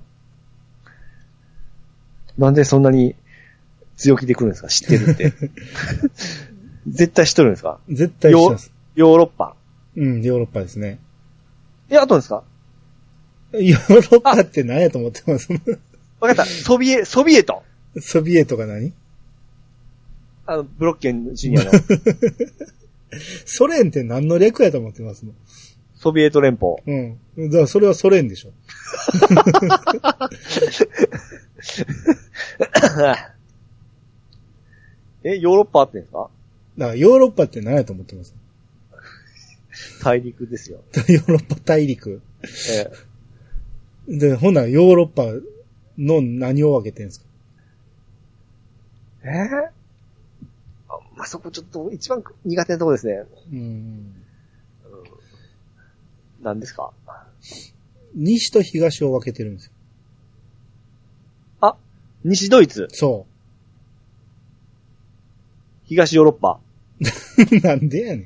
なんでそんなに強気で来るんですか？知ってるって。絶対知っとるんですか？ 絶対知ってます。 ヨーロッパ。 うん、ヨーロッパですね。 え、あとですか？ ヨーロッパって何やと思ってます？ わかった。ソビエ、ソビエト。 ソビエトが何？ あの、ブロッケンジュニアの。 ソ連って何の略やと思ってますの？ ソビエト連邦。 うん。だからそれはソ連でしょ。 え、ヨーロッパってんですか？ だからヨーロッパって何やと思ってます？ 大陸ですよ。 ヨーロッパ大陸。 ええ、で、ほな、ヨーロッパの何を分けてんすか？ えー、あ、まあ、そこちょっと一番苦手なところですね。 うん。うん、 何ですか？ 西と東を分けてるんですよ。 あ、西ドイツ。 そう。 東ヨーロッパ。 なんでやねん。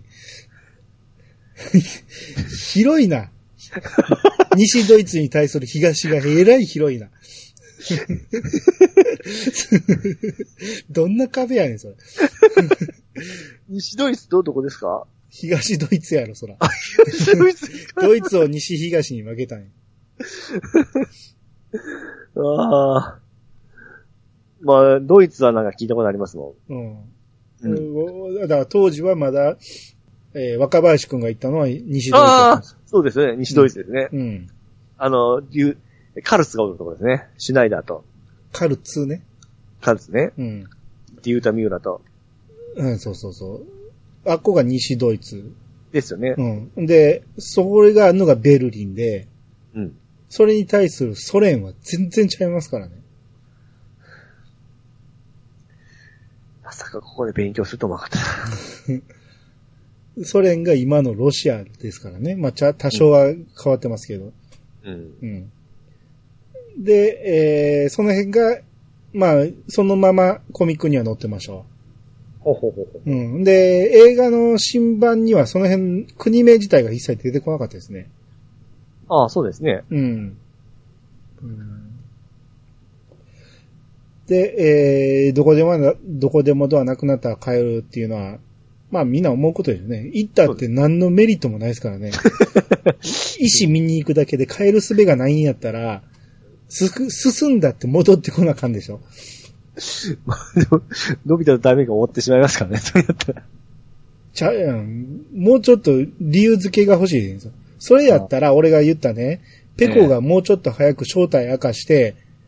広いな。西ドイツに対する東がえらい広いな。どんな壁やねん、それ。 西ドイツとどこですか？ 東ドイツやろ、そら。 東ドイツドイツを西東に分けたんや。 ああ。まあ、ドイツはなんか聞いたことありますもん。 うん。 うん、 だから当時はまだ、えー、若林くんが言ったのは西ドイツだったんです。 ああ、そうですね。西ドイツですね。 うん。うん、 あの、カルツがおるところですね。シュナイダーと。 カルツね。 カルツね。 うん。 デュータミューラと。 うん、そうそうそう。あっこが西ドイツ。 ですよね。 うん。で、それがあるのがベルリンで、 うん。 それに対するソ連は全然違いますからね。 まさかここで勉強すると思わなかった。 ソ連が今のロシアですからね。まあ、多少は変わってますけど。 うん。 うん。で、えー、その辺が、まあ、そのままコミックには載ってましょう。ほうほうほうほう。 うん。で、映画の新版にはその辺、国名自体が一切出てこなかったですね。 ああ、そうですね。 うん。うん、で、えー、どこでも、どこでもドアなくなったら帰るっていうのは、まあみんな思うことですよね。行ったって何のメリットもないですからね。石見に行くだけで帰る術がないんやったら、すく、進んだって戻ってこなあかんでしょ。 まあ、でも、伸びたらダメが終わってしまいますからね、それやったら。 ちゃうやん。もうちょっと理由付けが欲しいですよ。それやったら俺が言ったね、ペコがもうちょっと早く正体明かして、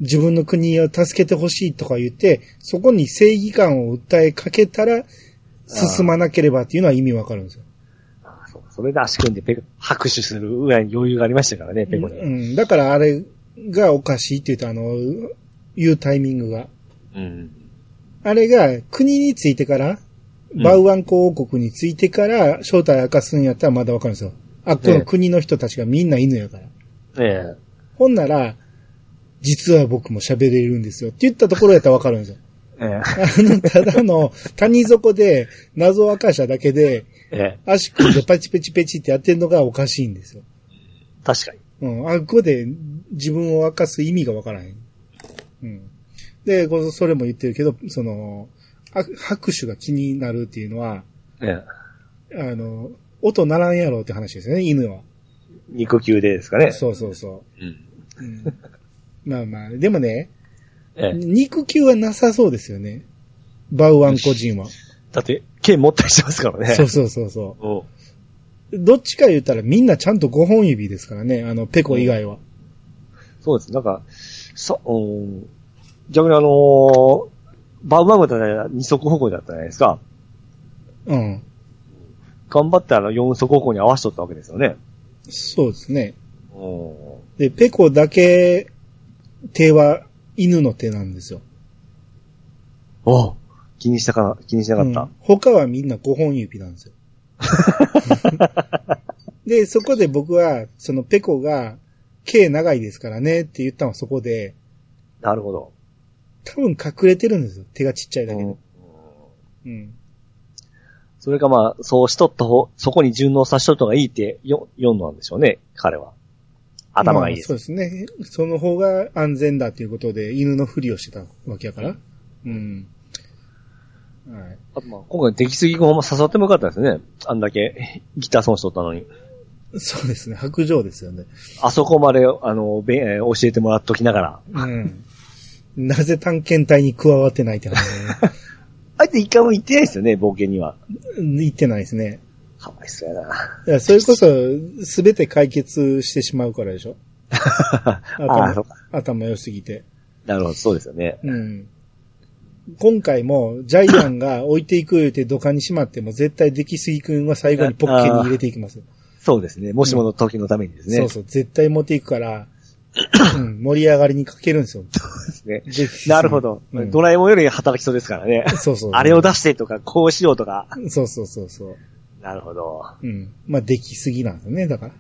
自分の国を助けてほしいとか言って、そこに正義感を訴えかけたら、進まなければっていうのは意味わかるんですよ。 ああ、そう。それで足組んでペコ、拍手するぐらいに余裕がありましたからね、ペコに。 うん。だからあれがおかしいって言うと、あの、言うタイミングが。 うん。 あれが国についてから、バウアンコ王国についてから正体明かすんやったらまだわかるんですよ。あっこの国の人たちがみんな犬やから。 ええ。 ほんなら、実は僕も喋れるんですよって言ったところやったらわかるんですよ。 ええ。 あの、ただの谷底で謎を明かしただけで、 ええ。 足組んでパチペチペチってやってんのがおかしいんですよ。 確かに。 うん。あっこで自分を明かす意味がわからへん。うん。で、こそれも言ってるけど、その、拍手が気になるっていうのは、 ええ、あの、音ならんやろって話ですよね、犬は。 肉球でですかね。 そうそうそう。 うん。 うん、まあまあ、でもね、 ええ、 肉球はなさそうですよね。バウアンコ人は。 だって、剣持ったりしてますからね。 そうそうそうそう。 おどっちか言ったらみんなちゃんとごほん指ですからね、あの、ペコ以外は。 そうです。なんか、そ、うん、逆にあのー、バウバウだったら二足歩行だったじゃないですか。 うん。 頑張ってあの四足歩行に合わせとったわけですよね。 そうですね。 うん。 で、ペコだけ手は犬の手なんですよ。 お気にしたか、気にしなかった。 うん、他はみんなごほん指なんですよ。で、そこで僕は、そのペコが、毛長いですからねって言ったのはそこで、 なるほど。 多分隠れてるんですよ。手がちっちゃいだけで。うん。うん、 それかまあ、そうしとった方、そこに順応さしとった方がいいってよ、読んだんでしょうね、彼は。頭がいいです。 まあ、そうですね。その方が安全だということで、犬のふりをしてたわけやから。うん。はい。 あとまあ、今回出来すぎ君ほんま刺さってもよかったですね。あんだけギター損しとったのに。 そうですね。白状ですよね。 あそこまで、あの、べ、えー、教えてもらっときながら。 うん。なぜ探検隊に加わってないって話ね。 あいつ一回も行ってないですよね、冒険には。 行ってないですね。 かわいそうやな。 いや、それこそ、すべて解決してしまうからでしょ。頭あそうか頭良すぎて。 なるほど、そうですよね。 うん。今回も、ジャイアンが置いていく言うて土管にしまっても、絶対出来すぎくんは最後にポッケに入れていきます。 そうですね。もしもの時のためにですね。 うん、そうそう、絶対持っていくから、うん、盛り上がりにかけるんですよ。 そうですね。なるほど、 うん。 ドラえもんより働きそうですからね。 そうそうそう。 あれを出してとか、こうしようとか。 そうそうそうそう。 なるほど。 うん。まあ、出来すぎなんですよね、だから。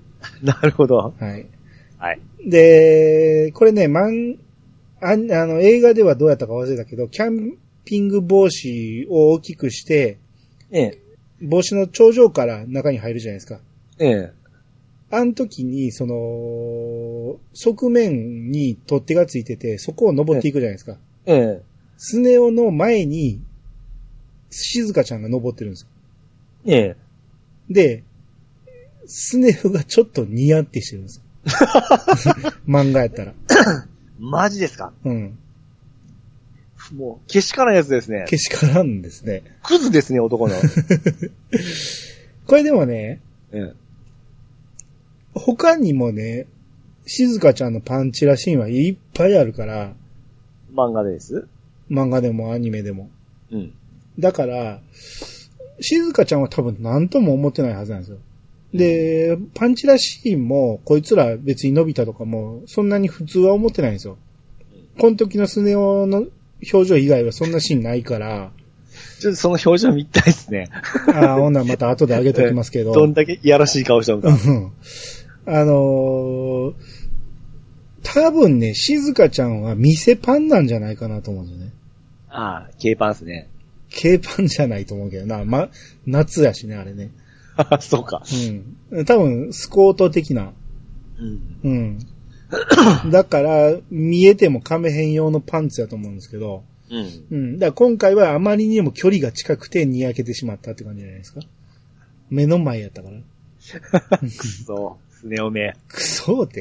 なるほど。 はい。 はい。 で、これね、マン、ああの、映画ではどうやったか忘れたけど、キャンピング帽子を大きくして、 ええ。 帽子の頂上から中に入るじゃないですか。 ええ。 あの時に、その、側面に取っ手がついてて、そこを登っていくじゃないですか。 ええ。 スネ夫の前に、静香ちゃんが登ってるんですよ。 ええ。 で、スネ夫がちょっとニヤってしてるんですよ。漫画やったら。 マジですか？ うん。 もう、けしからんやつですね。 けしからんですね。 クズですね、男の。 これでもね、 ええ。 他にもね、静香ちゃんのパンチラシーンはいっぱいあるから。 漫画です？ 漫画でもアニメでも。 うん。 だから、静香ちゃんは多分何とも思ってないはずなんですよ。で、パンチラシーンも、こいつら別に伸びたとかも、そんなに普通は思ってないんですよ。この時のスネ夫の表情以外はそんなシーンないから。 ちょっとその表情見たいですね。 ああ、ほんならまた後で上げときますけど。 どんだけいやらしい顔したのか。 あのー、多分ね、静香ちゃんは店パンなんじゃないかなと思うんですよね。 ああ、K パンですね。 K パンじゃないと思うけどな。ま、夏やしね、あれね。 そうか。 うん。多分、スコート的な。うん。うん。だから、見えても噛めへん用のパンツやと思うんですけど。うん。うん。だから今回はあまりにも距離が近くてにやけてしまったって感じじゃないですか。目の前やったから。 くそ、スネ夫め。 くそーって。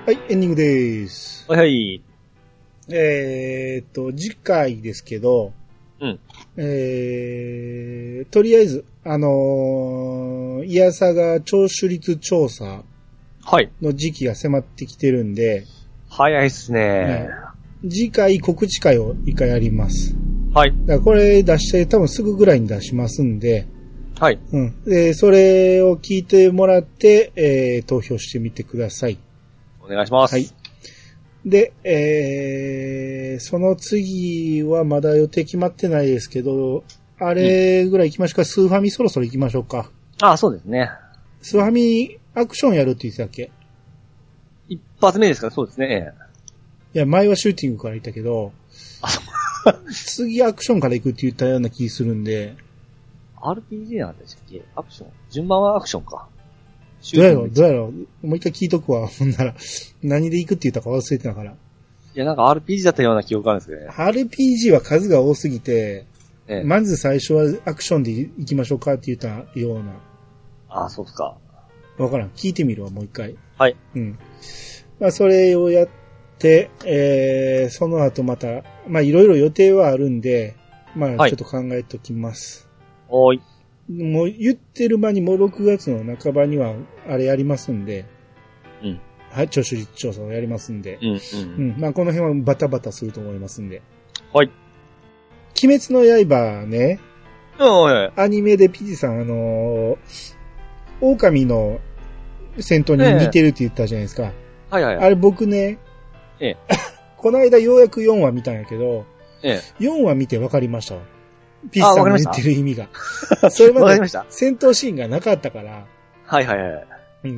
はい、エンディングでーす。 はいはい。 えーっと、次回ですけど、 うん。 えー、とりあえず、あのー、イヤサガ聴取率調査の時期が迫ってきてるんで、 はい、早いっすね、 ね。次回告知会を一回やります。 はい。 だからこれ出して多分すぐぐらいに出しますんで、 はい。 うん。で、それを聞いてもらって、えー、投票してみてください。 お願いします。はい。 で、えー、その次はまだ予定決まってないですけど、あれぐらい行きましょうか。スーファミそろそろ行きましょうか。 ああ、そうですね。 スーファミアクションやるって言ってたっけ？ 一発目ですか？そうですね。 いや、前はシューティングから言ったけど、 あ、そう。 次アクションから行くって言ったような気するんで。 アールピージー なんでしたっけ？アクション？順番はアクションか。 どうやろうどうやろうもう一回聞いとくわ。ほんなら、何で行くって言ったか忘れてたから。いや、なんか アールピージー だったような記憶があるんですけどね。 アールピージー は数が多すぎて、 ええ、 まず最初はアクションで行きましょうかって言ったような。 ああ、そうっすか。 わからん。聞いてみるわ、もう一回。 はい。 うん。まあ、それをやって、えー、その後また、まあ、いろいろ予定はあるんで、まあ、ちょっと考えておきます。 はい。 もう言ってる間にもうろくがつの半ばには、あれやりますんで、 うん。 はい、聴取率調査をやりますんで、 うん、うん。 うん。まあ、この辺はバタバタすると思いますんで。 はい。 鬼滅の刃ね、 はい。 アニメでピチさん、あのー、狼の戦闘に似てるって言ったじゃないですか。ええ、はいはいはい。 あれ僕ね、 ええ、 この間ようやくよんわ見たんやけど、 ええ、 よんわ見て分かりましたわ。ピチさんの言ってる意味が。それまで戦闘シーンがなかったから、 はいはいはい。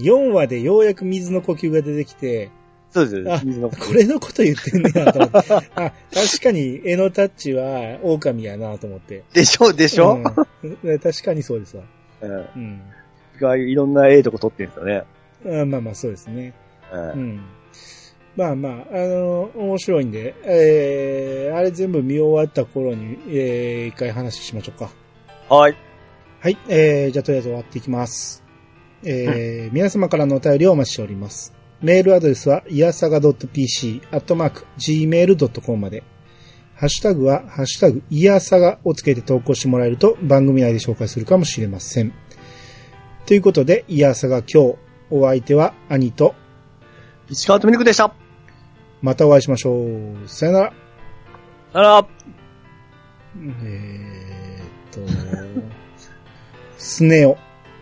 よんわでようやく水の呼吸が出てきて、 そうです。 あ、水の呼吸。これのこと言ってんねやと思って。あ、確かに絵のタッチは狼やなと思って。 でしょでしょ、 うん、確かにそうですわ。 うん。うん。がいろんな絵とこ撮ってるんですよね。 あ、まあまあそうですね。 うん。うん、 まあまあ、あの、面白いんで、えー、あれ全部見終わった頃に、えー、一回話しましょうか。 はい。 はい、えー、じゃあとりあえず終わっていきます。えー、うん、皆様からのお便りをお待ちしております。メールアドレスは、いやさが .pc、アットマーク、ジーメールドットコム まで。ハッシュタグは、ハッシュタグ、いやさがをつけて投稿してもらえると、番組内で紹介するかもしれません。ということで、いやさが今日、お相手は、兄と、 石川とみにくでした。 またお会いしましょう。さよなら。 さよなら。 えーっと、スネ夫。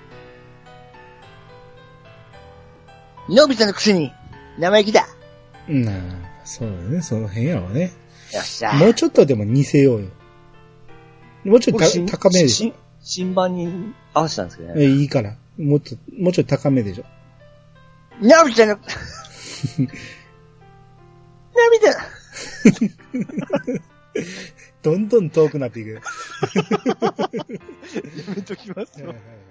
のび太のくせに、生意気だ。 なあ、そうだね、その辺やわね。 よっしゃ。 もうちょっとでも似せようよ。もうちょっと高めでしょ。 新版に合わせたんですけどね。 え、いいから。もっと、もうちょっと高めでしょ。 のび太の、のび太どんどん遠くなっていく。 やめときますよ。はいはい